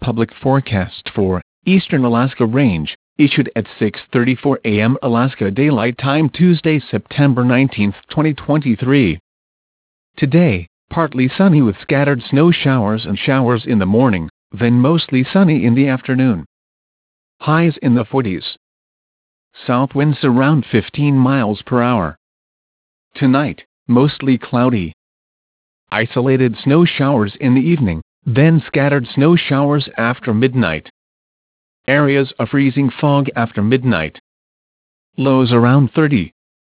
Public forecast for Eastern Alaska Range, issued at 6:34 a.m. Alaska Daylight Time Tuesday, September 19, 2023. Today, partly sunny with scattered snow showers and showers in the morning, then mostly sunny in the afternoon. Highs in the 40s. South winds around 15 miles per hour. Tonight, mostly cloudy. Isolated snow showers in the evening, then scattered snow showers after midnight. Areas of freezing fog after midnight. Lows around 30.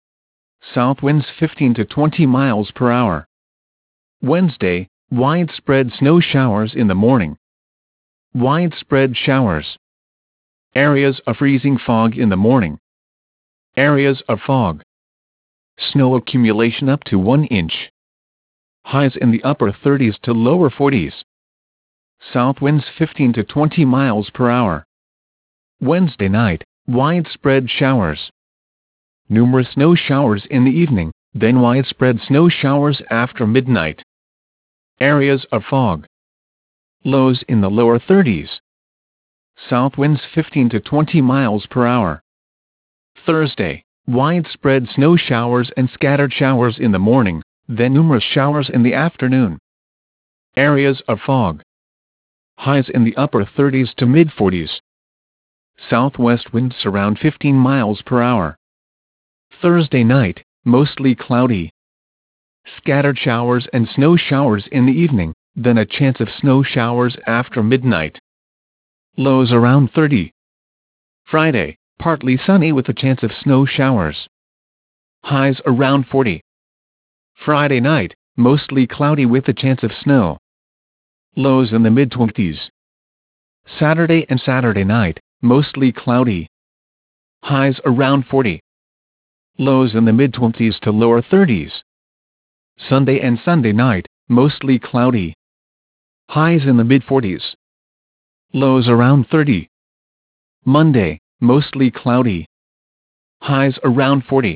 South winds 15 to 20 miles per hour. Wednesday, widespread snow showers in the morning. Widespread showers. Areas of freezing fog in the morning. Areas of fog. Snow accumulation up to 1 inch. Highs in the upper 30s to lower 40s. South winds 15 to 20 miles per hour. Wednesday night, widespread showers. Numerous snow showers in the evening, then widespread snow showers after midnight. Areas of fog. Lows in the lower 30s. South winds 15 to 20 miles per hour. Thursday, widespread snow showers and scattered showers in the morning, then numerous showers in the afternoon. Areas of fog. Highs in the upper 30s to mid-40s. Southwest winds around 15 miles per hour. Thursday night, mostly cloudy. Scattered showers and snow showers in the evening, then a chance of snow showers after midnight. Lows around 30. Friday, partly sunny with a chance of snow showers. Highs around 40. Friday night, mostly cloudy with a chance of snow. Lows in the mid-20s. Saturday and Saturday night, mostly cloudy. Highs around 40. Lows in the mid-20s to lower 30s. Sunday and Sunday night, mostly cloudy. Highs in the mid-40s. Lows around 30. Monday, mostly cloudy. Highs around 40.